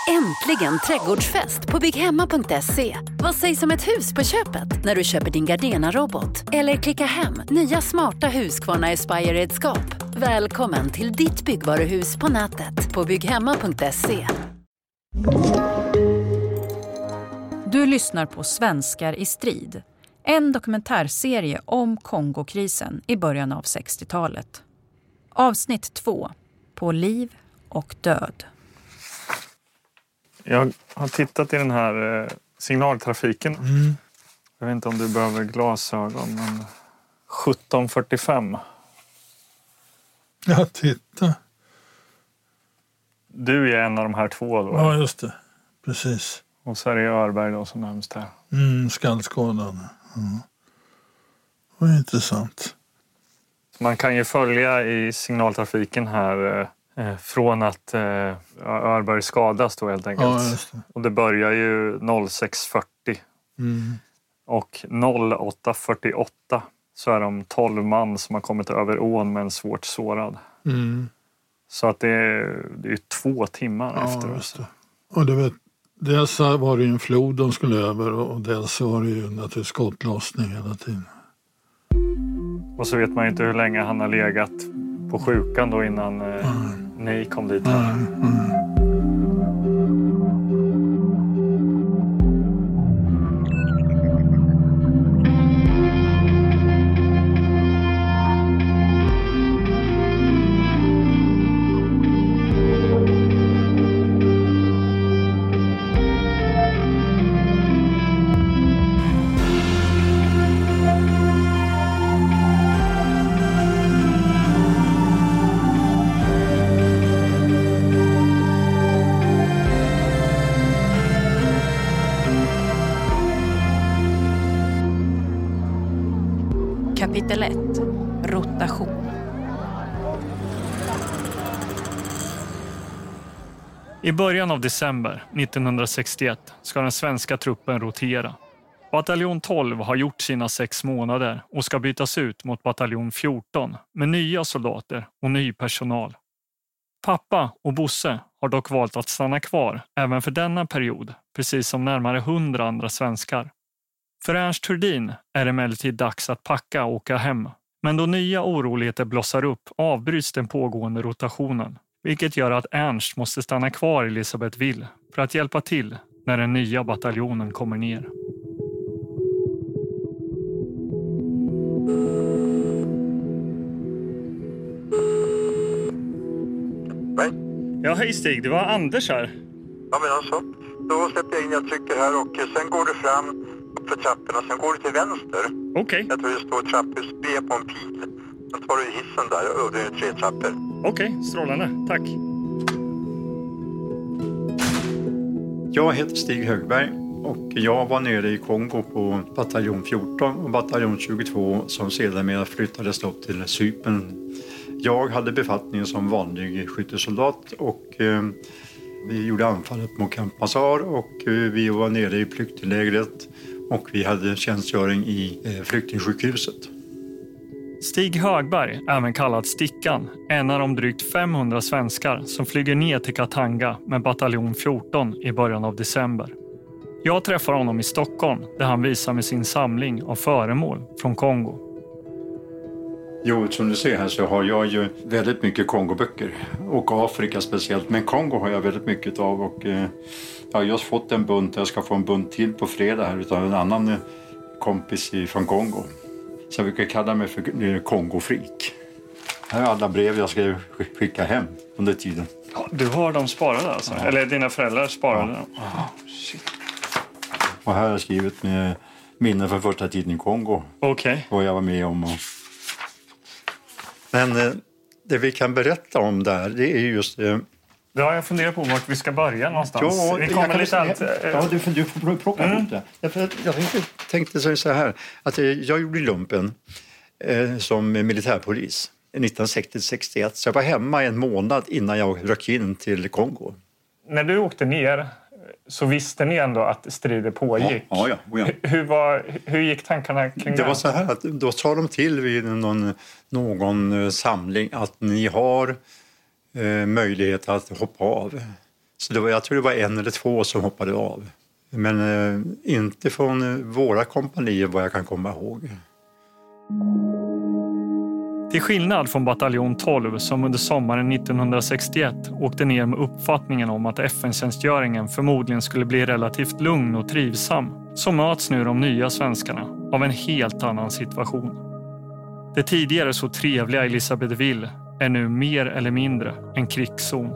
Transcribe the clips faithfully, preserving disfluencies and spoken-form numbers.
Äntligen trädgårdsfest på bygghemma punkt se. Vad sägs om ett hus på köpet när du köper din Gardena-robot? Eller klicka hem nya smarta Husqvarna Aspire-redskap. Välkommen till ditt byggvaruhus på nätet på bygghemma punkt se. Du lyssnar på Svenskar i strid. En dokumentärserie om Kongokrisen i början av sextiotalet. Avsnitt två. På liv och död. Jag har tittat i den här eh, signaltrafiken. Mm. Jag vet inte om du behöver glasögon, men sjutton fyrtiofem. Ja, titta. Du är en av de här två då? Ja, just det. Precis. Och så är det Örberg då som närmast här. Mm, skallskådan. Mm. Vad intressant. Man kan ju följa i signaltrafiken här eh, från att eh, Örberg skadas då helt enkelt. Ja, just det. Och det börjar ju sex fyrtio. Mm. Och åtta fyrtioåtta så är de tolv man som har kommit över ån med en svårt sårad. Mm. Så att det är, det är två timmar ja, efter. Just det. Och du vet, dels var det ju en flod de skulle över och dels var det ju naturligtvis skottlossning hela tiden. Och så vet man ju inte hur länge han har legat på sjukan då innan eh, mm. ni kom dit. Här. Mm. Mm. Kapitel ett. Rotation. I början av december nittonhundrasextioett ska den svenska truppen rotera. Bataljon tolv har gjort sina sex månader och ska bytas ut mot bataljon fjorton med nya soldater och ny personal. Pappa och Bosse har dock valt att stanna kvar även för denna period, precis som närmare hundra andra svenskar. För Ernst Thurdin är det emellertid dags att packa och åka hem. Men då nya oroligheter blossar upp avbryts den pågående rotationen. Vilket gör att Ernst måste stanna kvar i Elisabethville för att hjälpa till när den nya bataljonen kommer ner. Nej. Ja, hej Stig, det var Anders här. Ja, men alltså, då släpper jag in, jag trycker här och sen går du fram för trapporna, sen går du till vänster. Okej. Okay. Jag tror det står trapphus B på en pil. Sen tar du hissen där och det är tre trappor. Okej, okay, strålande. Tack. Jag heter Stig Högberg och jag var nere i Kongo på bataljon fjorton och bataljon tjugotvå som sedermera flyttades upp till Cypern. Jag hade befattningen som vanlig skyttesoldat och eh, vi gjorde anfallet mot Camp Mazar och eh, vi var nere i flyktinglägret och vi hade tjänstgöring i eh, flyktingsjukhuset. Stig Högberg, även kallad Stickan, en av de drygt femhundra svenskar som flyger ner till Katanga med bataljon fjorton i början av december. Jag träffar honom i Stockholm där han visar med sin samling av föremål från Kongo. Jo, som du ser här så har jag ju väldigt mycket Kongoböcker och Afrika speciellt. Men Kongo har jag väldigt mycket av och eh, jag har just fått en bunt. Jag ska få en bunt till på fredag här utav en annan eh, kompis från Kongo. Så jag brukar kalla mig för Kongo-freak. Här är alla brev jag ska skicka hem under tiden. Ja, du har dem sparade alltså? Ja. Eller dina föräldrar sparade dem? Ja. Och här har jag skrivit med minnen från första tiden i Kongo. Okej. Okay. Vad jag var med om. Och... Men eh, det vi kan berätta om där, det är just... Eh... Ja, jag funderar på vart vi ska börja någonstans. Ja, vi kommer lite allt... Ja, du, du får plocka mm. upp det. Därför att jag tänkte, tänkte så här, att jag gjorde lumpen eh, som militärpolis nittonhundrasextio till sextioett. Så jag var hemma en månad innan jag rök in till Kongo. När du åkte ner så visste ni ändå att strider pågick. Ja, ja, ja. Hur, hur, var, hur gick tankarna kring det? Det var så här att då sa de till vid någon, någon samling att ni har eh, möjlighet att hoppa av. Så det var, jag tror det var en eller två som hoppade av. Men eh, inte från våra kompanier vad jag kan komma ihåg. Till skillnad från bataljon tolv som under sommaren nittonhundrasextioett åkte ner med uppfattningen om att F N-tjänstgöringen förmodligen skulle bli relativt lugn och trivsam, så möts nu de nya svenskarna av en helt annan situation. Det tidigare så trevliga Elisabethville är nu mer eller mindre en krigszon.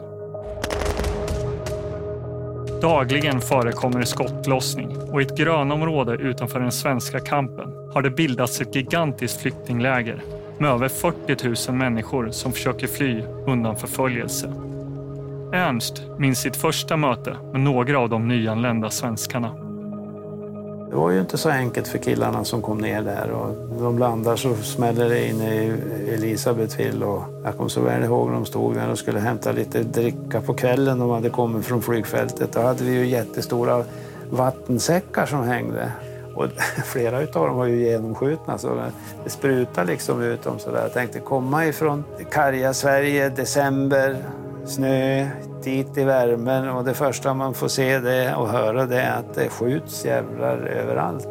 Dagligen förekommer skottlossning och i ett grönområde utanför den svenska kampen har det bildats ett gigantiskt flyktingläger med över fyrtio tusen människor som försöker fly undan förföljelse. Ernst minns sitt första möte med några av de nyanlända svenskarna. Det var ju inte så enkelt för killarna som kom ner där. Och de landar så smäller det in i Elisabethville. Och jag kommer så väl ihåg när de stod där och skulle hämta lite dricka på kvällen. De hade kommit från flygfältet. Då hade vi ju jättestora vattensäckar som hängde. Och flera av dem var ju genomskjutna så det sprutade liksom ut dem så där. Jag tänkte komma ifrån karga Sverige, december, snö, dit i värmen och det första man får se det och höra det är att det skjuts jävlar överallt.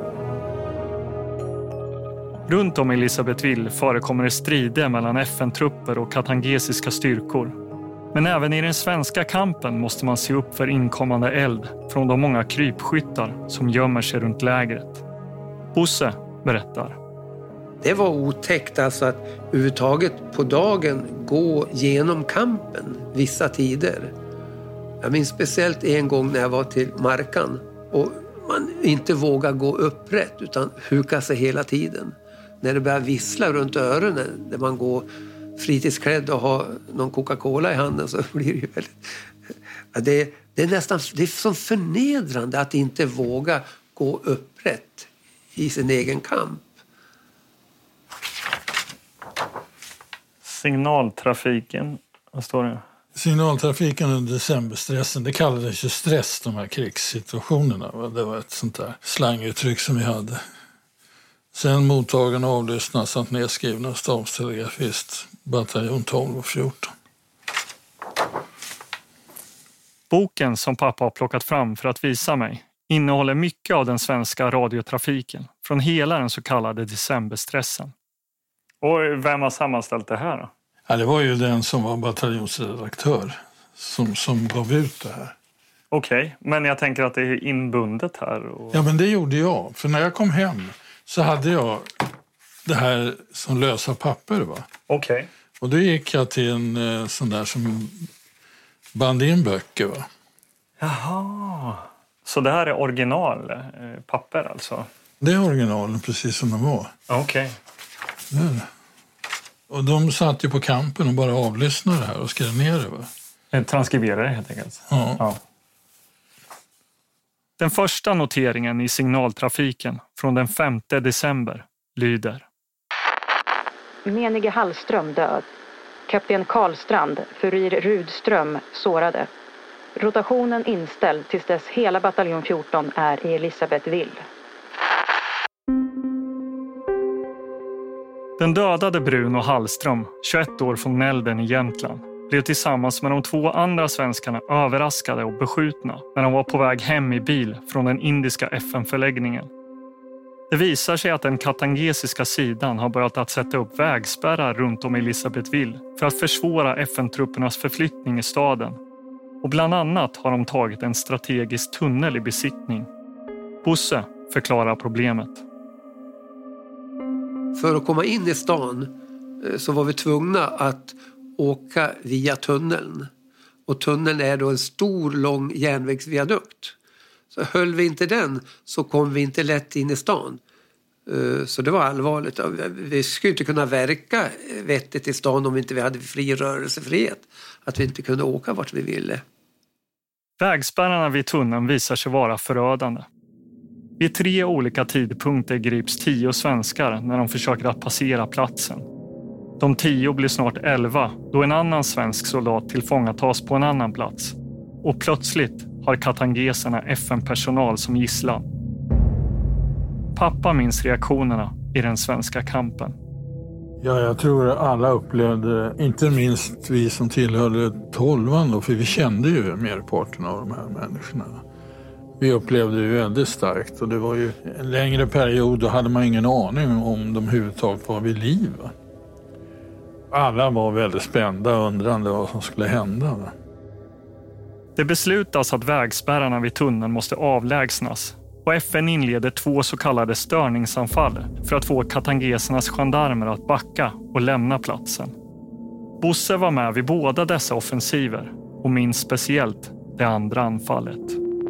Runt om Elisabethville förekommer det strider mellan F N-trupper och katangesiska styrkor. Men även i den svenska kampen måste man se upp för inkommande eld från de många krypskyttar som gömmer sig runt lägret. Bosse berättar. Det var otäckt alltså att överhuvudtaget på dagen gå genom kampen vissa tider. Jag minns speciellt en gång när jag var till Markan och man inte vågar gå upprätt utan huka sig hela tiden. När det börjar vissla runt öronen när man går fritidsklädd och har någon Coca-Cola i handen så blir det ju väldigt... Det, det är nästan det är så förnedrande att inte våga gå upprätt i sin egen kamp. Signaltrafiken, vad står det? Signaltrafiken under decemberstressen, det kallades ju stress, de här krigssituationerna. Det var ett sånt där slanguttryck som vi hade. Sen mottagarna avlyssnas samt nedskrivna stabstelegrafist, bataljon tolv och fjorton. Boken som pappa har plockat fram för att visa mig innehåller mycket av den svenska radiotrafiken från hela den så kallade decemberstressen. Och vem har sammanställt det här då? Ja, det var ju den som var bataljonsredaktör som, som gav ut det här. Okej, okay, men jag tänker att det är inbundet här. Och... Ja, men det gjorde jag. För när jag kom hem så hade jag det här som lösa papper, va? Okej. Okay. Och då gick jag till en eh, sån där som band in böcker, va? Jaha. Så det här är original eh, papper alltså? Det är originalen precis som de var. Okej. Okay. Och de satt ju på kampen och bara avlyssnade det här och skrev ner det, va? Transkriberade helt enkelt. Ja. ja. Den första noteringen i signaltrafiken från den femte december lyder. Menige Hallström död. Kapten Karlstrand, furir Rudström, sårade. Rotationen inställd tills dess hela bataljon fjorton är i Elisabethville. Den dödade Bruno Hallström, tjugoett år från Nälden i Jämtland, blev tillsammans med de två andra svenskarna överraskade och beskjutna när de var på väg hem i bil från den indiska F N-förläggningen. Det visar sig att den katangesiska sidan har börjat att sätta upp vägspärrar runt om Elisabethville för att försvåra F N-truppernas förflyttning i staden. Och bland annat har de tagit en strategisk tunnel i besittning. Bosse förklarar problemet. För att komma in i stan så var vi tvungna att åka via tunneln. Och tunneln är då en stor, lång järnvägsviadukt. Så höll vi inte den så kom vi inte lätt in i stan. Så det var allvarligt. Vi skulle inte kunna verka vettigt i stan om inte vi hade fri rörelsefrihet. Att vi inte kunde åka vart vi ville. Vägspärrarna vid tunneln visar sig vara förödande. Vid tre olika tidpunkter grips tio svenskar när de försöker att passera platsen. De tio blir snart elva då en annan svensk soldat tillfångatas på en annan plats. Och plötsligt har katangeserna F N-personal som gisslan. Pappa minns reaktionerna i den svenska kampen. Ja, jag tror alla upplevde, inte minst vi som tillhörde tolvan då, för vi kände ju merparten av de här människorna. Vi upplevde det ju väldigt starkt och det var ju en längre period, då hade man ingen aning om de överhuvudtaget var vid liv. Alla var väldigt spända och undrande vad som skulle hända. Det beslutas att vägspärrarna vid tunneln måste avlägsnas och F N inleder två så kallade störningsanfall för att få katangesernas gendarmer att backa och lämna platsen. Bosse var med vid båda dessa offensiver och minns speciellt det andra anfallet.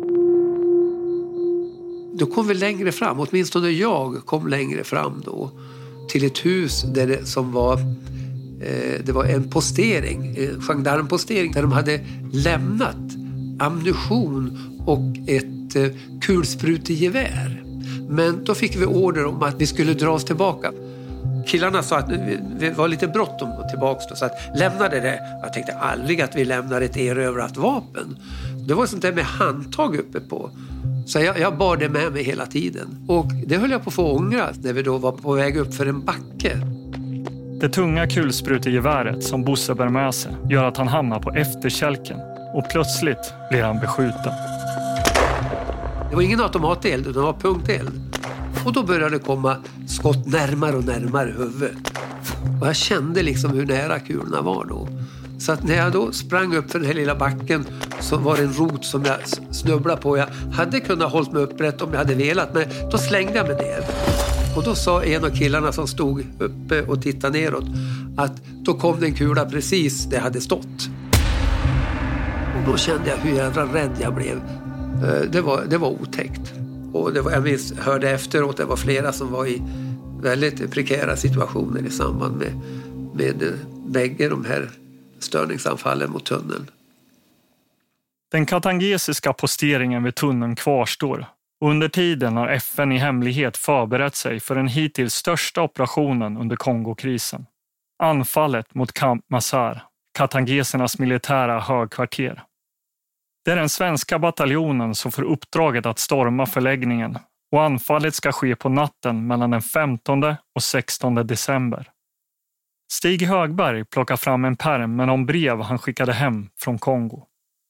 Då kom vi längre fram, åtminstone jag kom längre fram då till ett hus där det, som var, eh, det var en postering, en gendarmpostering där de hade lämnat ammunition och ett eh, kulsprutegevär. Men då fick vi order om att vi skulle dra oss tillbaka. Killarna sa att vi var lite bråttom tillbaka då, så att lämnade det. Jag tänkte aldrig att vi lämnar ett erövrat vapen. Det var sånt där med handtag uppe på. Så jag, jag bar det med mig hela tiden. Och det höll jag på att få ångra när vi då var på väg upp för en backe. Det tunga kulsprutegeväret som Bosse bär med sig gör att han hamnar på efterkälken. Och plötsligt blir han beskjuten. Det var ingen automateld, utan det var punkteld. Och då började det komma skott närmare och närmare huvudet. Och jag kände liksom hur nära kulorna var då. Så att när jag då sprang upp för den här lilla backen så var det en rot som jag snubblade på. Jag hade kunnat hålla mig upprätt om jag hade velat, men då slängde jag mig ner. Och då sa en av killarna som stod uppe och tittade neråt att då kom det en kula precis där jag hade stått. Och då kände jag hur jävla rädd jag blev. Det var, det var otäckt. Och det var, jag minns, hörde efteråt, det var flera som var i väldigt prekära situationer i samband med, med bägge de här störningsanfallen mot tunneln. Den katangesiska posteringen vid tunneln kvarstår. Och under tiden har F N i hemlighet förberett sig för den hittills största operationen under Kongokrisen. Anfallet mot Camp Mazar, katangesernas militära högkvarter. Det är den svenska bataljonen som får uppdraget att storma förläggningen och anfallet ska ske på natten mellan den femtonde och sextonde december. Stig Högberg plockar fram en pärm med de brev han skickade hem från Kongo.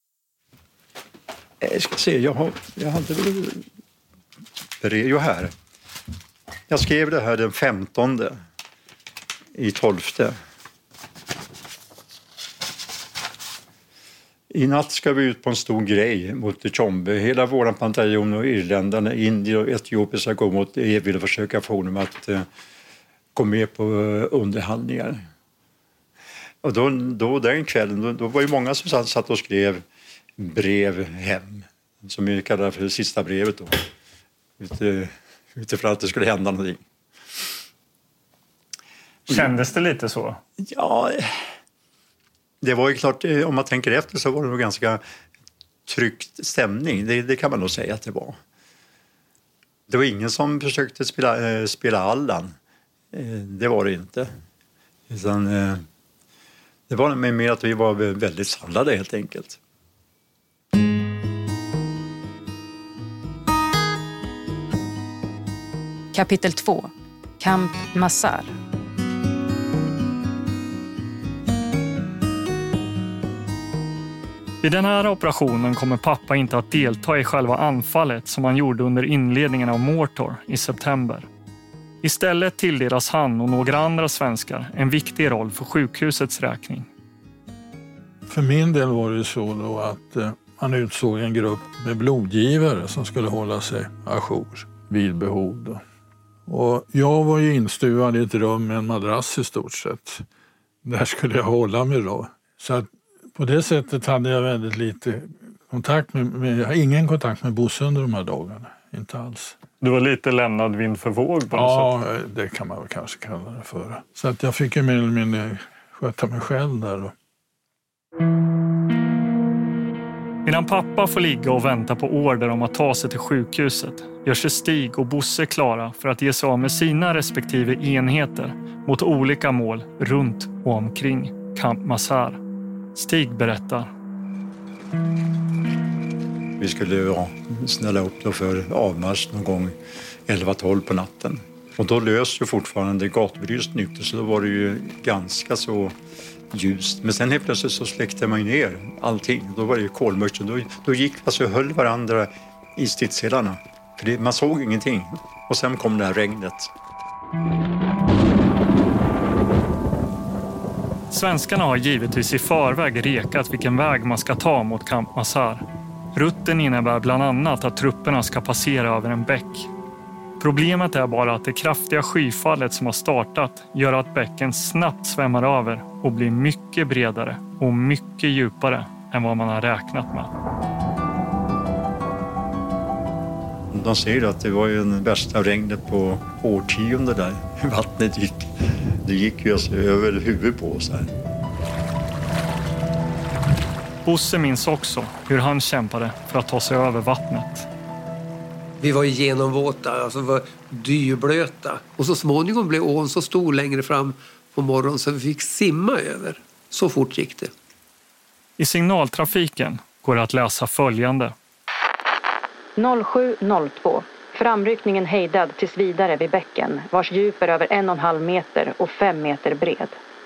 Jag ska se, jag, har, jag hade väl brev, jo här. Jag skrev det här den femtonde i tolfte. I natt ska vi ut på en stor grej mot Tchombe. Hela våran bataljon och irländarna, indier och etiopier ska gå mot E vill försöka få dem att uh, gå med på uh, underhandlingar. Och då, då den kvällen, då, då var ju många som satt, satt och skrev brev hem. Som vi kallar för det sista brevet då. Ute, utifrån att det skulle hända någonting. Kändes det lite så? Ja, det var ju klart, om man tänker efter så var det nog ganska tryckt stämning. Det, det kan man nog säga att det var. Det var ingen som försökte spela, äh, spela Allan. Eh, det var det inte. Utan, eh, det var mer att vi var väldigt samlade helt enkelt. Kapitel två. Camp Mazar. I den här operationen kommer pappa inte att delta i själva anfallet som han gjorde under inledningen av Mortor i september. Istället tilldelas han och några andra svenskar en viktig roll för sjukhusets räkning. För min del var det så då att eh, man utsåg en grupp med blodgivare som skulle hålla sig ajour vid behov då. Och jag var ju instuvad i ett rum med en madrass i stort sett. Där skulle jag hålla mig då. Så att på det sättet hade jag väldigt lite kontakt med, med jag har ingen kontakt med Bosse under de här dagarna. Inte alls. Du var lite lämnad vind för våg på något ja, sätt. Ja, det kan man väl kanske kalla det för. Så att jag fick ju mer eller mindre sköta mig själv där då. Medan pappa får ligga och vänta på order om att ta sig till sjukhuset gör sig Stig och Bosse klara för att ge sig av med sina respektive enheter mot olika mål runt och omkring Camp Mazar. Stig berättar. Vi skulle ja, snälla upp då för avmarsch någon gång elva tolv på natten. Och då löste ju fortfarande gatubelysning ute, så då var det ju ganska så ljust. Men sen helt plötsligt så släckte man ner allting. Då var det ju kolmörkt. Då, då gick alltså och höll varandra i stridsselarna. För det, man såg ingenting. Och sen kom det här regnet. Svenskarna har givetvis i förväg rekat vilken väg man ska ta mot Camp Mazar. Rutten innebär bland annat att trupperna ska passera över en bäck. Problemet är bara att det kraftiga skyfallet som har startat gör att bäcken snabbt svämmar över och blir mycket bredare och mycket djupare än vad man har räknat med. De säger att det var ju den värsta regnet på årtionden där. Vattnet gick, det gick ju alltså över huvudet på oss här. Bosse minns också hur han kämpade för att ta sig över vattnet. Vi var genomvåta, alltså var dyrblöta. Och så småningom blev ån så stor längre fram på morgonen så vi fick simma över. Så fort gick det. I signaltrafiken går det att läsa följande. noll sju noll två. Framryckningen hejdad tills vidare vid bäcken, vars djup är över en och en halv meter och fem meter bred.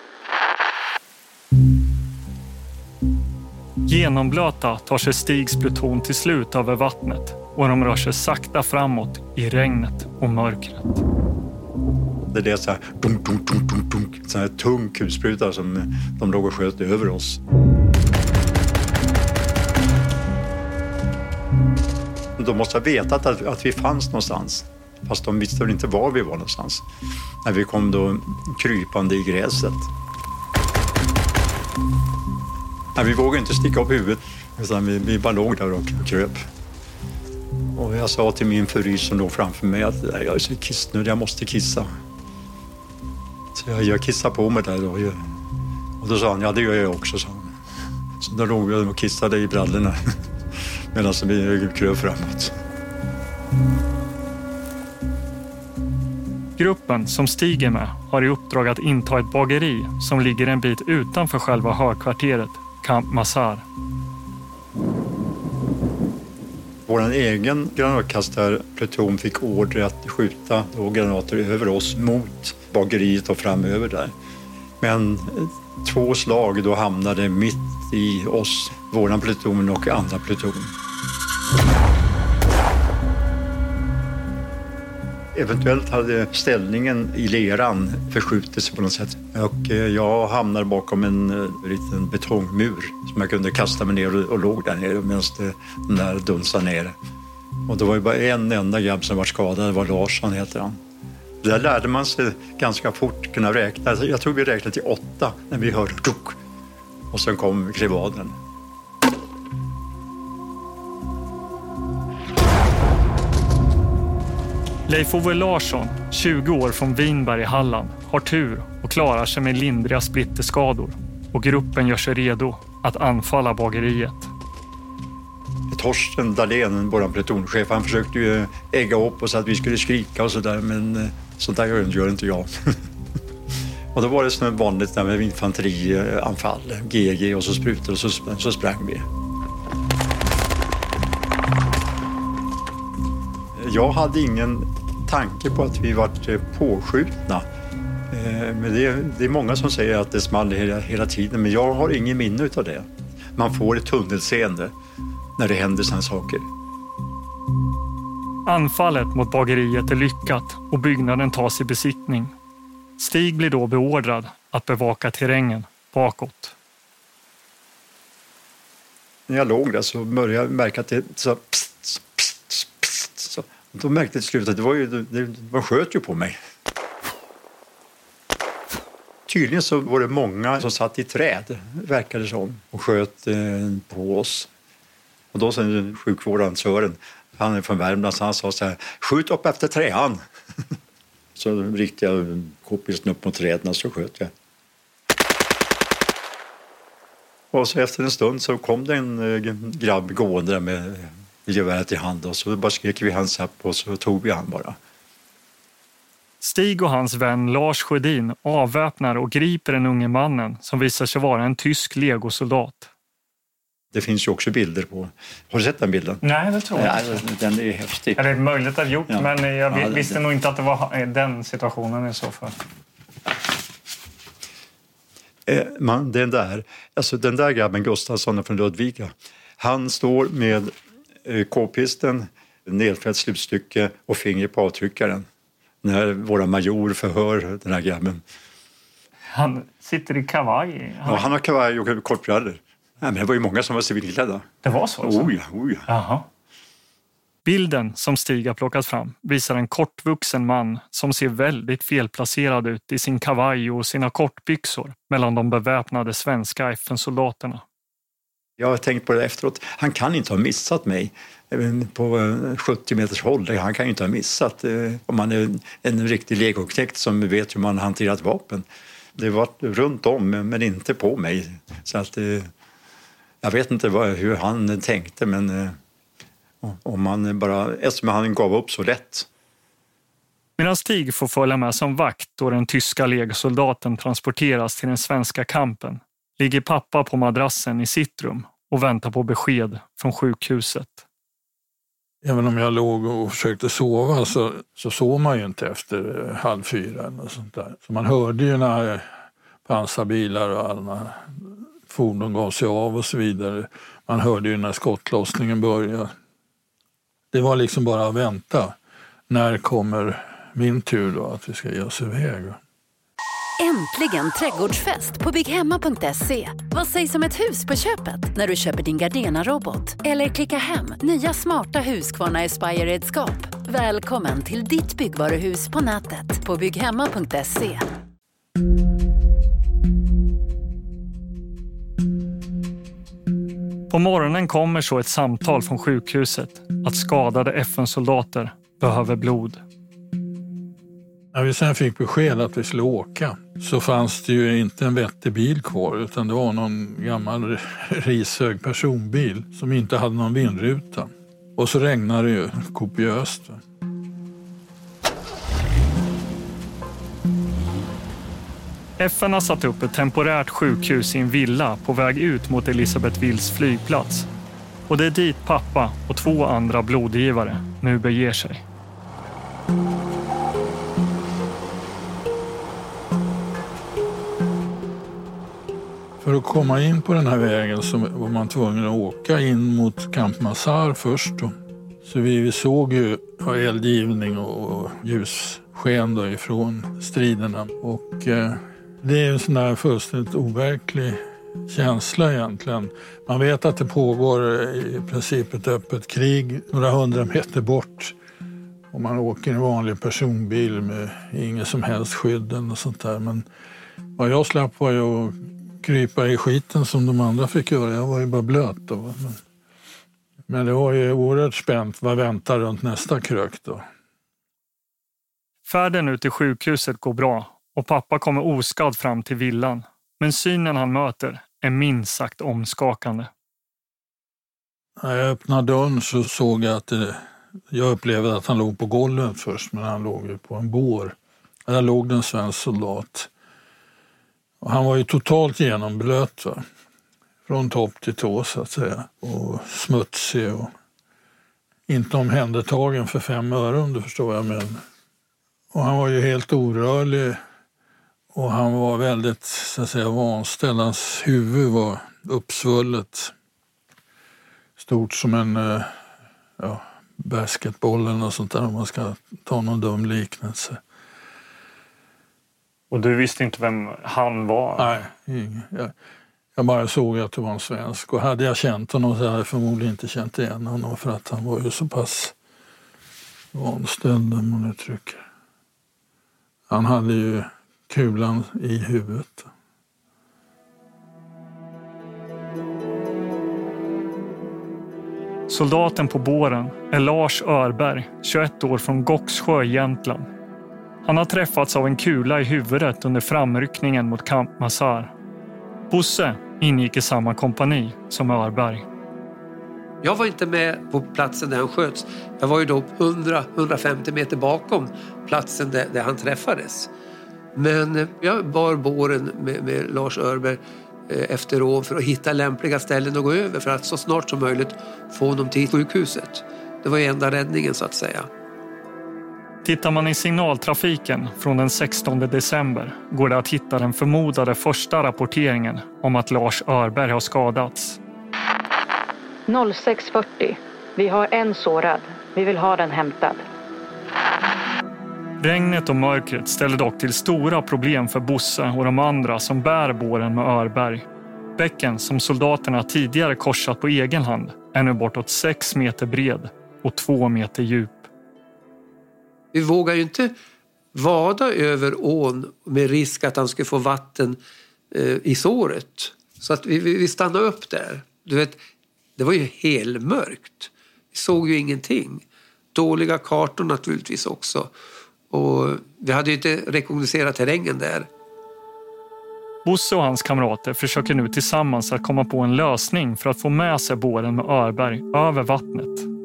Genomblöta tar sig Stigs pluton till slut över vattnet och de rör sig sakta framåt i regnet och mörkret. Det är så här dunk, dunk, dunk, dunk, dunk, så här tung kulspruta som de låg och sköt över oss. De måste ha vetat att, att vi fanns någonstans. Fast de visste väl inte var vi var någonstans. När vi kom då krypande i gräset. Nej, vi vågade inte sticka upp huvudet. Utan vi, vi bara låg där och kröp. Och jag sa till min furir som låg framför mig att jag är så kissnödig, jag måste kissa. Så jag, jag kissade på mig där. Och, jag, och då sa han, ja det gör jag också, sa han. Så då låg jag och kissade i brallorna. Medan vi kröp framåt. Gruppen som stiger med har i uppdrag att inta ett bageri som ligger en bit utanför själva högkvarteret, Camp Mazar. Vår egen granatkastarpluton fick order att skjuta då granater över oss mot bageriet och framöver där. Men två slag då hamnade mitt i oss, våran pluton och andra pluton. Eventuellt hade ställningen i leran förskjutits på något sätt. Och jag hamnade bakom en liten betongmur som jag kunde kasta mig ner och, och låg där nere medan den där dunsade ner. Och det var ju bara en enda grabb som var skadad, det var Larsson heter han. Där lärde man sig ganska fort kunna räkna. Jag tror vi räknade till åtta när vi hörde tuk. Och sen kom krevaden. Leif Ove Larsson, tjugo år från Vinberg i Halland, har tur och klarar sig med lindriga splitterskador. Och gruppen gör sig redo att anfalla bageriet. Torsten Dahlén, vår plutonchef, han försökte ju ägga upp oss att vi skulle skrika och sådär, men sånt där gör inte jag. Och då var det som vanligt där med infanterianfall, G G och så sprutor och så, så sprang vi. Jag hade ingen tanke på att vi var påskjutna. Men det är, det är många som säger att det small hela, hela tiden, men jag har ingen minne av det. Man får ett tunnelseende när det händer sådana saker. Anfallet mot bageriet är lyckat och byggnaden tas i besittning. Stig blir då beordrad att bevaka terrängen bakåt. När jag låg där så började jag märka att det så pst, pst, pst, så. Då märkte jag till slut att det var ju, det, det sköt ju på mig. Tydligen så var det många som satt i träd, verkade det som, och sköt eh, på oss. Och då sen sjukvårdaren Sören, han är från Värmland, så han sa så här, skjut upp efter träan. Så riktade jag kopisen upp mot träden och så sköt jag. Och så efter en stund så kom det en grabb gående där med geväret i hand och så bara skrek vi hans upp och så tog vi han bara. Stig och hans vän Lars Sjödin avväpnar och griper den unge mannen som visar sig vara en tysk legosoldat. Det finns ju också bilder på. Har du sett den bilden? Nej, det tror jag Nej, inte. Den är häftig. Eller möjligt att gjort, ja. Men jag ja, visste det, nog inte att det var den situationen i så fall. Man, den där, alltså den där grabben Gustafsson från Ludvika, han står med k-pisten, nedfällt slutstycke och finger på avtryckaren när våra major förhör den här grabben. Han sitter i kavaj. Han, ja, han har kavaj och kortbrallor. Nej, men det var ju många som var civilklädda. Det var så? Oh ja, oh ja. Jaha. Bilden som Stig har plockat fram visar en kortvuxen man som ser väldigt felplacerad ut i sin kavaj och sina kortbyxor mellan de beväpnade svenska F N-soldaterna. Jag har tänkt på det efteråt. Han kan inte ha missat mig på sjuttio meters håll. Han kan ju inte ha missat om man är en riktig legoknekt som vet hur man hanterar ett vapen. Det var runt om men inte på mig. Så att, jag vet inte vad, hur han tänkte, men om man bara, eftersom han gav upp så lätt. Medan Stig får följa med som vakt då den tyska legosoldaten transporteras till den svenska kampen, ligger pappa på madrassen i sitt rum och väntar på besked från sjukhuset. Även om jag låg och försökte sova så, så sov man ju inte efter halv fyra eller sånt där. Så man hörde ju när pansarbilar och alla fordon gav sig av och så vidare. Man hörde ju när skottlossningen började. Det var liksom bara att vänta. När kommer min tur då att vi ska ge oss iväg? Äntligen trädgårdsfest på bygghemma punkt se. Vad sägs om ett hus på köpet när du köper din Gardena-robot? Eller klicka hem nya smarta Husqvarna Aspire-redskap. Välkommen till ditt byggvaruhus på nätet på bygghemma punkt se. På morgonen kommer så ett samtal från sjukhuset att skadade F N-soldater behöver blod. När vi sen fick besked att vi skulle åka så fanns det ju inte en vettig bil kvar, utan det var någon gammal rishög personbil som inte hade någon vindruta. Och så regnade det ju kopiöst. F N har satt upp ett temporärt sjukhus i en villa på väg ut mot Elisabeth Wills flygplats. Och det är dit pappa och två andra blodgivare nu beger sig. För att komma in på den här vägen så var man tvungen att åka in mot Camp Mazar först då. Så vi såg ju eldgivning och ljussken då ifrån striderna. Och eh, det är en sån där fullständigt overklig känsla egentligen. Man vet att det pågår i princip ett öppet krig några hundra meter bort. Och man åker en vanlig personbil med ingen som helst skydd och sånt där. Men vad jag slapp var ju att krypa i skiten som de andra fick göra. Jag var ju bara blöt då. Men, men det var ju oerhört spänt. Vad väntar runt nästa krök då? Färden ut till sjukhuset går bra och pappa kommer oskadd fram till villan. Men synen han möter är minst sagt omskakande. När jag öppnade dörren så såg jag att det, jag upplevde att han låg på golvet först, men han låg ju på en bår. Där låg en svensk soldat. Och han var ju totalt genomblöt, va? Från topp till tå så att säga. Och smutsig och inte omhändertagen för fem öre, om du förstår vad jag menar. Och han var ju helt orörlig och han var väldigt, så att säga, vanställd. Hans huvud var uppsvullet. Stort som en ja, basketboll eller något sånt där, om man ska ta någon dum liknelse. Och du visste inte vem han var? Nej, ingen. Jag, jag bara såg att det var en svensk. Och hade jag känt honom så hade jag förmodligen inte känt igen honom, för att han var ju så pass vanställd, om man uttrycker. Han hade ju kulan i huvudet. Soldaten på båren är Lars Örberg, tjugoett år, från Goxsjö i Jämtland. Han har träffats av en kula i huvudet under framryckningen mot Camp Mazar. Bosse ingick i samma kompani som Örberg. Jag var inte med på platsen där han sköts. Jag var ju då hundra till hundrafemtio meter bakom platsen där, där han träffades. Men jag bar båren med, med Lars Örberg efter ån för att hitta lämpliga ställen att gå över för att så snart som möjligt få honom till sjukhuset. Det var ju enda räddningen så att säga. Tittar man i signaltrafiken från den sextonde december går det att hitta den förmodade första rapporteringen om att Lars Örberg har skadats. sex fyrtio. Vi har en sårad. Vi vill ha den hämtad. Regnet och mörkret ställer dock till stora problem för Bosse och de andra som bär båren med Örberg. Bäcken som soldaterna tidigare korsat på egen hand är nu bortåt sex meter bred och två meter djup. Vi vågar ju inte vada över ån med risk att han skulle få vatten eh, i såret. Så att vi, vi stannade upp där. Du vet, det var ju helmörkt. Vi såg ju ingenting. Dåliga kartor naturligtvis också. Och vi hade ju inte rekognoserat terrängen där. Bosse och hans kamrater försöker nu tillsammans att komma på en lösning för att få med sig båren med Örberg över vattnet.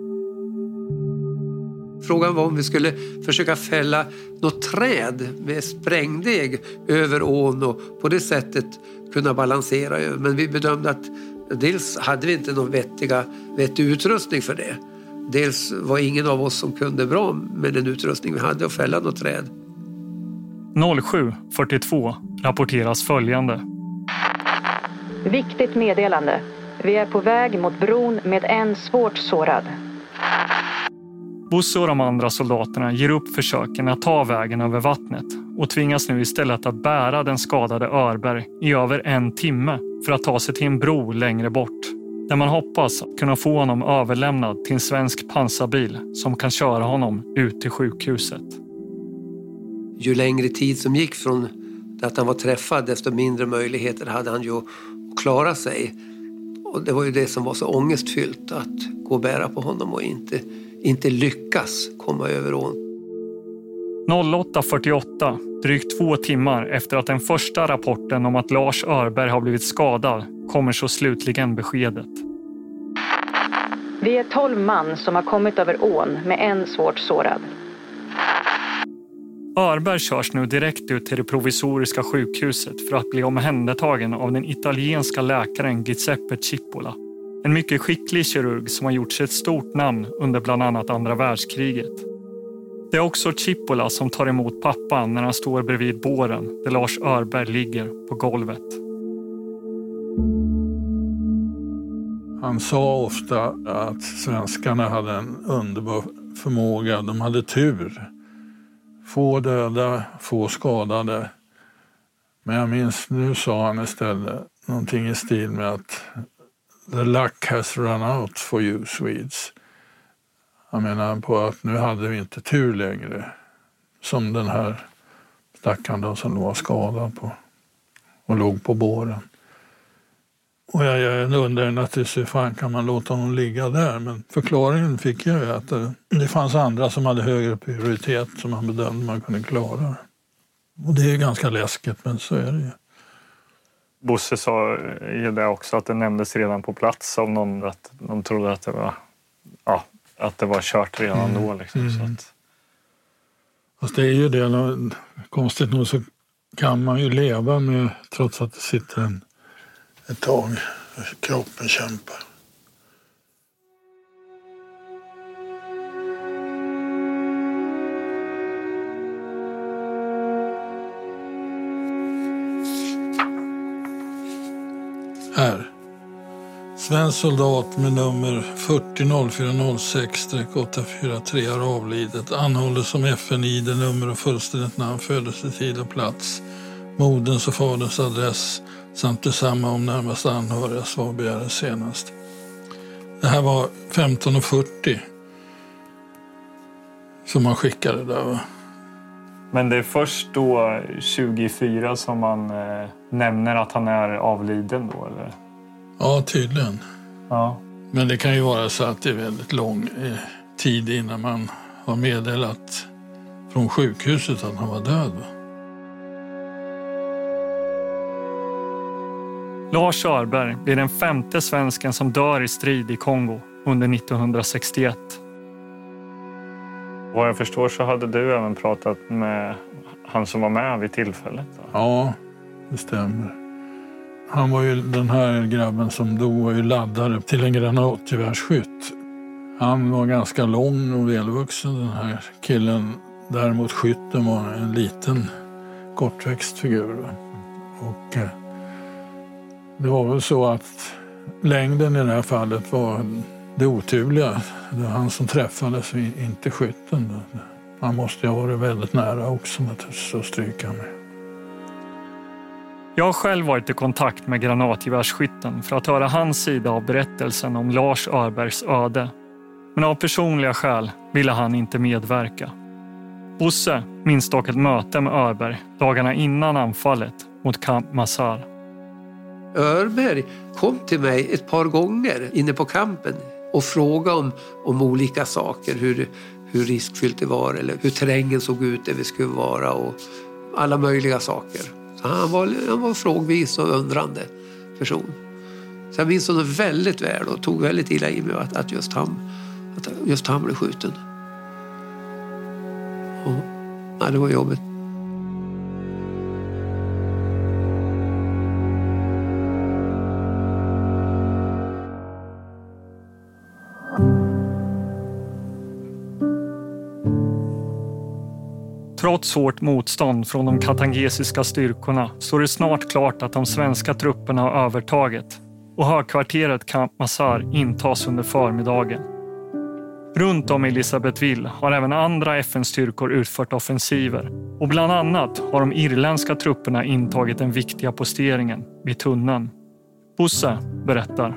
Frågan var om vi skulle försöka fälla något träd med sprängdeg över ån och på det sättet kunna balansera över. Men vi bedömde att dels hade vi inte någon vettiga, vettig utrustning för det. Dels var ingen av oss som kunde bra med den utrustning vi hade att fälla något träd. sju fyrtiotvå rapporteras följande. Viktigt meddelande. Vi är på väg mot bron med en svårt sårad. Bosse och de andra soldaterna ger upp försöken att ta vägen över vattnet och tvingas nu istället att bära den skadade Örberg i över en timme för att ta sig till en bro längre bort. Där man hoppas kunna få honom överlämnad till en svensk pansarbil som kan köra honom ut till sjukhuset. Ju längre tid som gick från att han var träffad desto mindre möjligheter hade han ju att klara sig. Och det var ju det som var så ångestfyllt att gå och bära på honom och inte, inte lyckas komma över ån. åtta fyrtioåtta, drygt två timmar efter att den första rapporten om att Lars Örberg har blivit skadad kommer så slutligen beskedet. Vi är tolv man som har kommit över ån med en svårt sårad. Örberg körs nu direkt ut till det provisoriska sjukhuset för att bli omhändertagen av den italienska läkaren Giuseppe Cippola. En mycket skicklig kirurg som har gjort sig ett stort namn under bland annat andra världskriget. Det är också Cippola som tar emot pappan när han står bredvid båren där Lars Örberg ligger på golvet. Han sa ofta att svenskarna hade en underbar förmåga. De hade tur. Få döda, få skadade. Men jag minns, nu sa han istället någonting i stil med att the luck has run out for you Swedes. Jag menar på att nu hade vi inte tur längre. Som den här stackaren då som var skadad på och låg på båren. Och jag, jag undrar naturligtvis hur fan kan man låta honom ligga där. Men förklaringen fick jag ju att det, det fanns andra som hade högre prioritet som man bedömde man kunde klara. Och det är ganska läskigt, men så är det ju. Bosse sa ju det också att det nämndes redan på plats av någon att de trodde att det var, ja, att det var kört redan mm. då. Liksom, mm. så att... Fast det är ju det, konstigt nog så kan man ju leva med trots att det sitter en ett tag. Kroppen kämpar. Här. Svensk soldat med nummer fyrtio noll fyra noll sex åtta fyra tre har avlidit. Anhåller som F N I D nummer och fullständigt namn, födelsetid och plats. Moderns och faderns adress samt detsamma om närmaste anhöriga svar begäres senast. Det här var femton fyrtio som man skickade där, va? Men det är först då tjugofyra som man eh, nämner att han är avliden då, eller? Ja, tydligen. Ja. Men det kan ju vara så att det är väldigt lång eh, tid innan man har meddelat från sjukhuset att han var död, va? Lars Örberg blir den femte svensken som dör i strid i Kongo under nittonhundrasextioett. Vad jag förstår så hade du även pratat med han som var med vid tillfället. Då. Ja, det stämmer. Han var ju, den här grabben som dog var ju laddare till en granatgevärsskytt. Han var ganska lång och välvuxen, den här killen. Däremot skytten var en liten kortväxt figur. Och eh, det var väl så att längden i det här fallet var det oturliga. Det var han som träffades, inte skytten. Han måste ju ha varit väldigt nära också naturligtvis att stryka med. Jag har själv varit i kontakt med granatgevärsskytten för att höra hans sida av berättelsen om Lars Örbergs öde. Men av personliga skäl ville han inte medverka. Bosse minns dock ett möte med Örberg dagarna innan anfallet mot Camp Mazar. Örberg kom till mig ett par gånger inne på campen och frågade om, om olika saker. Hur, hur riskfyllt det var eller hur terrängen såg ut där vi skulle vara och alla möjliga saker. Så han var, han var frågvis och undrande person. Så jag minns honom väldigt väl och tog väldigt illa i mig att, att, just, han, att just han blev skjuten. Och, ja, det var jobbigt. Trots hårt motstånd från de katangesiska styrkorna står det snart klart att de svenska trupperna har övertaget och högkvarteret Camp Mazar intas under förmiddagen. Runt om i Elisabethville har även andra F N-styrkor utfört offensiver och bland annat har de irländska trupperna intagit den viktiga posteringen vid tunneln. Bosse berättar.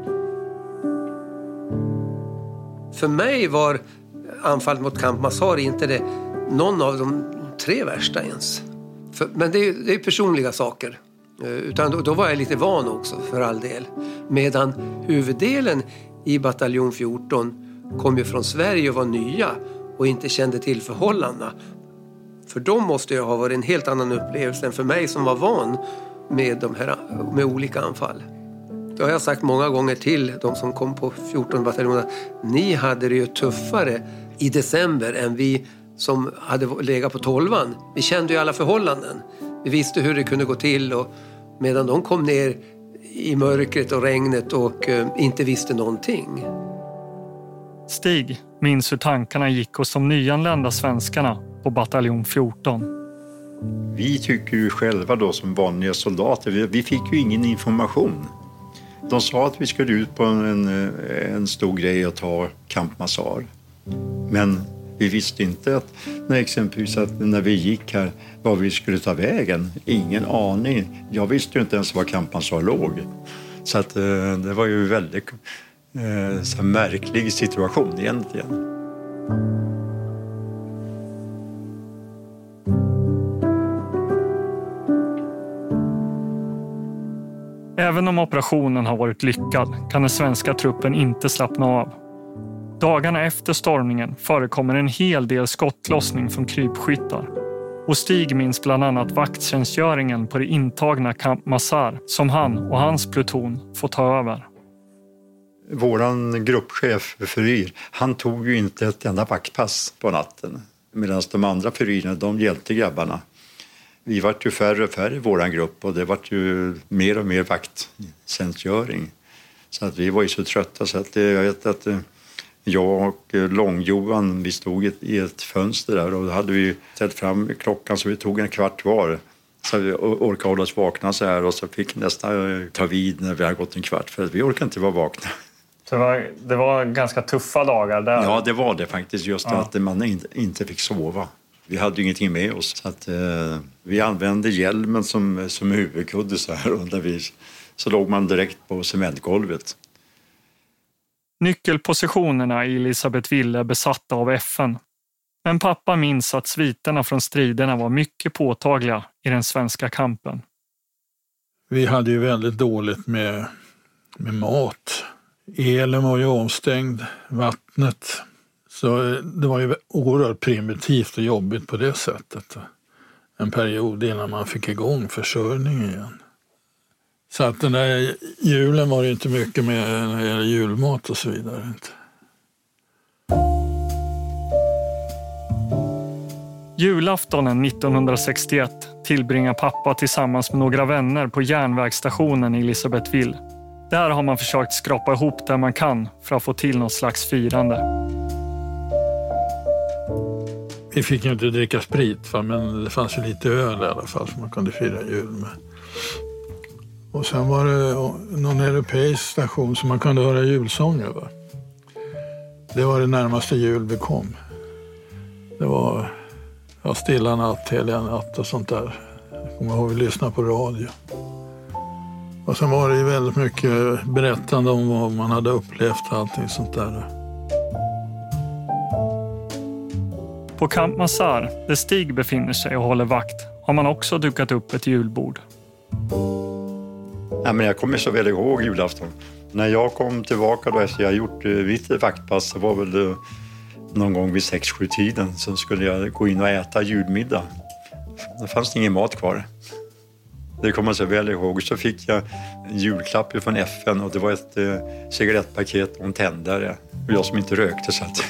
För mig var anfallet mot Camp Mazar inte det någon av de tre värsta ens. För, men det är, det är personliga saker. Utan då, då var jag lite van också för all del. Medan huvuddelen i bataljon fjorton kom ju från Sverige och var nya och inte kände till förhållandena. För dem måste jag ha varit en helt annan upplevelse än för mig som var van med, de här, med olika anfall. Det har jag sagt många gånger till de som kom på fjorton bataljoner. Ni hade det ju tuffare i december än vi som hade legat på tolvan. Vi kände ju alla förhållanden. Vi visste hur det kunde gå till och medan de kom ner i mörkret och regnet och uh, inte visste någonting. Stig minns hur tankarna gick hos de nyanlända svenskarna på bataljon fjorton. Vi tycker ju själva då som vanliga soldater, vi, vi fick ju ingen information. De sa att vi skulle ut på en, en stor grej och ta Camp Mazar. Men vi visste inte att när exempelvis att när vi gick här var vi skulle ta vägen. Ingen aning. Jag visste ju inte ens var Camp Mazar låg. Så att, det var ju en väldigt eh, så märklig situation egentligen. Även om operationen har varit lyckad kan den svenska truppen inte slappna av. Dagarna efter stormningen förekommer en hel del skottlossning från krypskyttar. Och Stig minns bland annat vakttjänstgöringen på det intagna Camp Mazar som han och hans pluton får ta över. Våran gruppchef Furir, han tog ju inte ett enda vaktpass på natten. Medan de andra Furirerna, de hjälpte grabbarna. Vi var ju färre och färre i våran grupp och det var ju mer och mer vakttjänstgöring. Så att vi var ju så trötta så att jag vet att jag och Lång-Johan, vi stod i ett fönster där och då hade vi ställt fram klockan så vi tog en kvart var. Så vi orkade hålla oss vakna så här och så fick nästa ta vid när vi hade gått en kvart för att vi orkade inte vara vakna. Så det var, det var ganska tuffa dagar där? Ja, det var det faktiskt, just ja. Att man inte, inte fick sova. Vi hade ju ingenting med oss så att eh, vi använde hjälmen som, som huvudkudde så här och där vi, så låg man direkt på cementgolvet. Nyckelpositionerna i Elisabethville är besatta av F N. Men pappa minns att sviterna från striderna var mycket påtagliga i den svenska kampen. Vi hade ju väldigt dåligt med, med mat. Elen var ju avstängd, vattnet. Så det var ju oerhört primitivt och jobbigt på det sättet. En period innan man fick igång försörjningen igen. Så att den där julen var det inte mycket med när det gäller julmat och så vidare. Julaftonen nittonhundrasextioett tillbringar pappa tillsammans med några vänner på järnvägsstationen i Elisabethville. Där har man försökt skrapa ihop det man kan för att få till något slags firande. Vi fick ju inte dricka sprit, va? Men det fanns ju lite öl i alla fall som man kunde fira jul med. Och sen var det någon europeisk station som man kunde höra julsånger. Va? Det var det närmaste jul vi kom. Det var ja, Stilla natt, heliga natt och sånt där. Jag kommer ihåg att vi lyssnade på radio. Och sen var det ju väldigt mycket berättande om vad man hade upplevt och allting sånt där. På Camp Mazar, där Stig befinner sig och håller vakt, har man också dukat upp ett julbord. Ja, men jag kommer så väl ihåg julafton. När jag kom tillbaka då efter jag gjort vitt vaktpass, så var väl det någon gång vid sex sju tiden så skulle jag gå in och äta julmiddag. Det fanns ingen mat kvar. Det kommer jag så väl ihåg. Så fick jag en julklapp från F N och det var ett eh, cigarettpaket och en tändare. Och jag som inte rökte så att...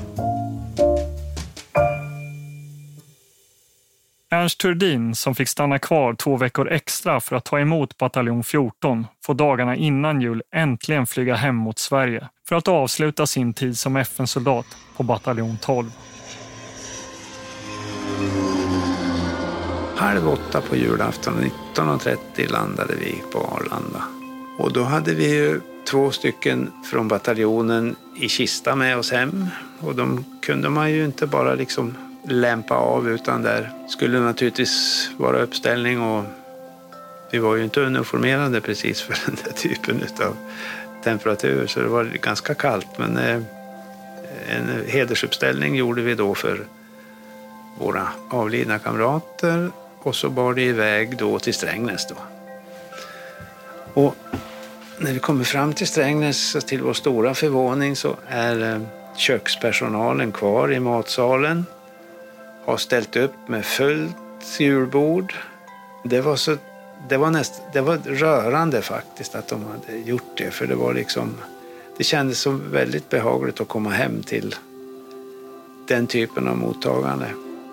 Ernst Turdin, som fick stanna kvar två veckor extra för att ta emot bataljon fjorton, får dagarna innan jul äntligen flyga hem mot Sverige för att avsluta sin tid som F N-soldat på bataljon tolv. Halv åtta på julafton, nitton trettio landade vi på Arlanda. Och då hade vi ju två stycken från bataljonen i Kista med oss hem. Och de kunde man ju inte bara liksom lämpa av, utan där skulle naturligtvis vara uppställning, och vi var ju inte uniformerade precis för den där typen av temperatur, så det var ganska kallt. Men eh, en hedersuppställning gjorde vi då för våra avlidna kamrater, och så bar det iväg då till Strängnäs då. Och när vi kommer fram till Strängnäs, till vår stora förvåning, så är eh, kökspersonalen kvar i matsalen. Har ställt upp med fullt julbord. Det var så, det var näst, det var rörande faktiskt att de hade gjort det, för det var liksom, det kändes så väldigt behagligt att komma hem till den typen av mottagande.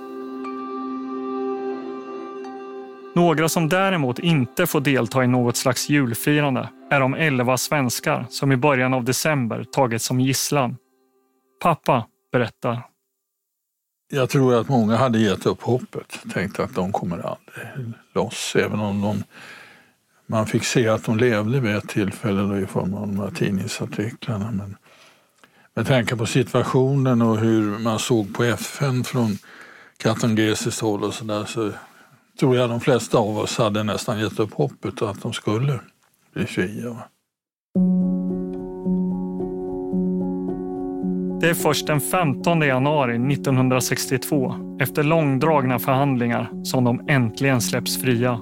Några som däremot inte får delta i något slags julfirande är de elva svenskar som i början av december tagits som gisslan. Pappa berättar. Jag tror att många hade gett upp hoppet. Tänkte att de kommer aldrig loss. Även om de, man fick se att de levde vid ett tillfälle då i form av de här tidningsartiklarna. Men med tanke på situationen och hur man såg på F N från katangresiskt håll och sådär, så tror jag de flesta av oss hade nästan gett upp hoppet och att de skulle bli fria. Det är först den femtonde januari nittonhundrasextiotvå, efter långdragna förhandlingar, som de äntligen släpps fria.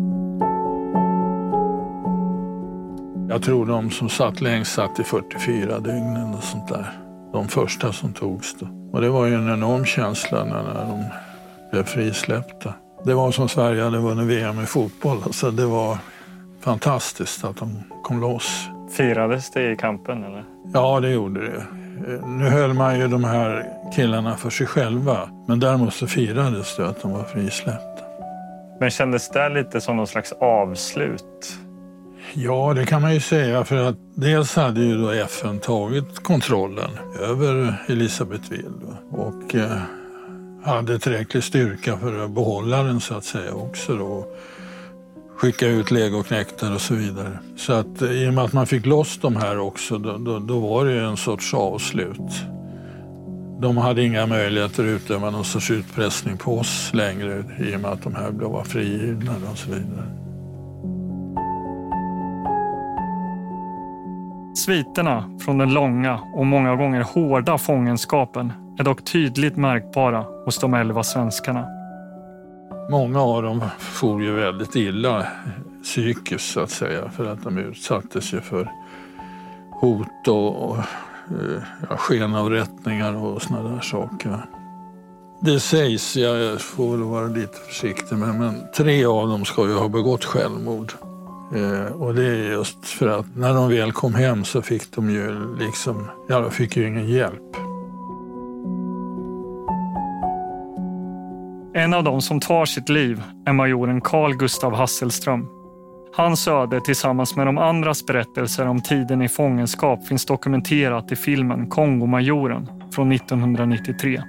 Jag tror de som satt längst satt i fyrtiofyra dygnen och sånt där. De första som togs då. Och det var ju en enorm känsla när de blev frisläppta. Det var som Sverige hade vunnit V M i fotboll. Alltså det var fantastiskt att de kom loss. Firades det i kampen eller? Ja, det gjorde det. Nu höll man ju de här killarna för sig själva. Men däremot så firades det att de var frisläppta. Men kändes det lite som någon slags avslut? Ja, det kan man ju säga, för att dels hade ju då F N tagit kontrollen över Elisabethville och eh, hade tillräcklig styrka för att behålla den så att säga också då. Skicka ut legoknektar och så vidare. Så att i och med att man fick loss de här också, då, då, då var det ju en sorts avslut. De hade inga möjligheter att utöva någon sorts utpressning på oss längre i och med att de här blev frigivna och så vidare. Sviterna från den långa och många gånger hårda fångenskapen är dock tydligt märkbara hos de elva svenskarna. Många av dem får ju väldigt illa psykiskt så att säga, för att de utsattes ju för hot och, och ja, skenavrättningar och såna där saker. Det sägs, jag får väl vara lite försiktig med, men tre av dem ska ju ha begått självmord. Eh, och det är just för att när de väl kom hem så fick de ju liksom, ja, de fick ju ingen hjälp. En av dem som tar sitt liv är majoren Carl Gustav Hasselström. Hans öde tillsammans med de andras berättelser om tiden i fångenskap finns dokumenterat i filmen Kongomajoren från nittonhundranittiotre.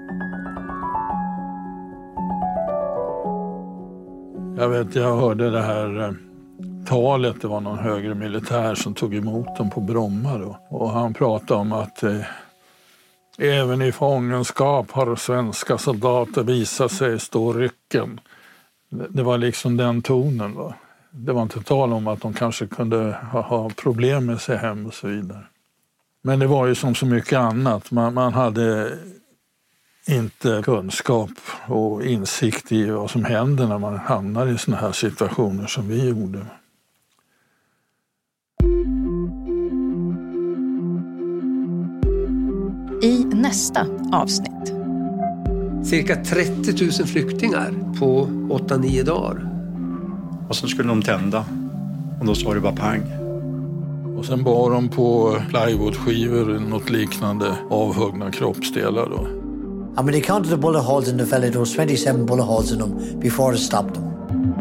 Jag vet, jag hörde det här talet, det var någon högre militär som tog emot dem på Bromma då. Och han pratade om att eh, även i fångenskap har svenska soldater visat sig stå rycken. Det var liksom den tonen, va. Det var inte tal om att de kanske kunde ha, ha problem med sig hem och så vidare. Men det var ju som så mycket annat. Man, man hade inte kunskap och insikt i vad som händer när man hamnar i såna här situationer som vi gjorde. I nästa avsnitt. Cirka trettio tusen flyktingar på åtta nio dagar. Och så skulle de tända. Och då sa det bara pang. Och sen bar de på plywoodskivor eller något liknande avhuggna kroppsdelar då. I mean, they counted the bullet holes in the fella. There was twenty-seven bullet holes in them before they stopped them.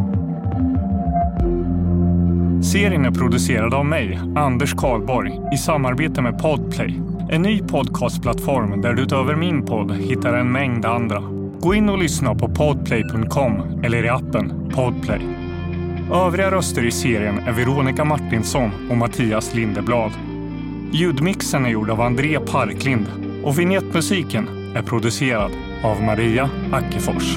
Serien är producerad av mig, Anders Karlborg, i samarbete med Podplay. En ny podcastplattform där du utöver min podd hittar en mängd andra. Gå in och lyssna på podplay punkt com eller i appen Podplay. Övriga röster i serien är Veronica Martinsson och Mattias Lindeblad. Ljudmixen är gjord av André Parklind och vignettmusiken är producerad av Maria Ackefors.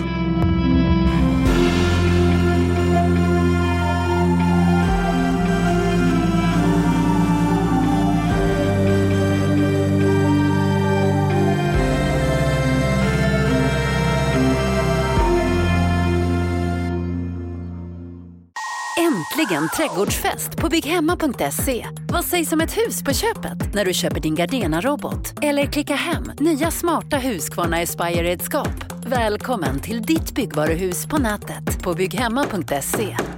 Äntligen trädgårdsfest på bygghemma punkt se. Vad sägs om ett hus på köpet när du köper din Gardena-robot? Eller klicka hem nya smarta Husqvarna Aspire-redskap. Välkommen till ditt byggvaruhus på nätet på bygghemma punkt se.